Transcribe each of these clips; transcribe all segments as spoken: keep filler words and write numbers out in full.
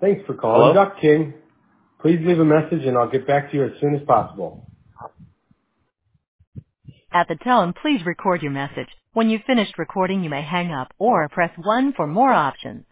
Thanks for calling Hello? Duck King. Please leave a message and I'll get back to you as soon as possible. At the tone, please record your message. When you've finished recording, you may hang up or press one for more options.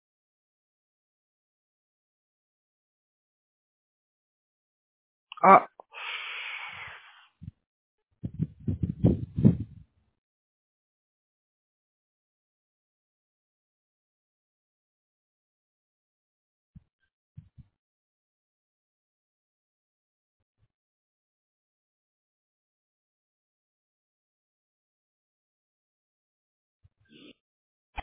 Uh,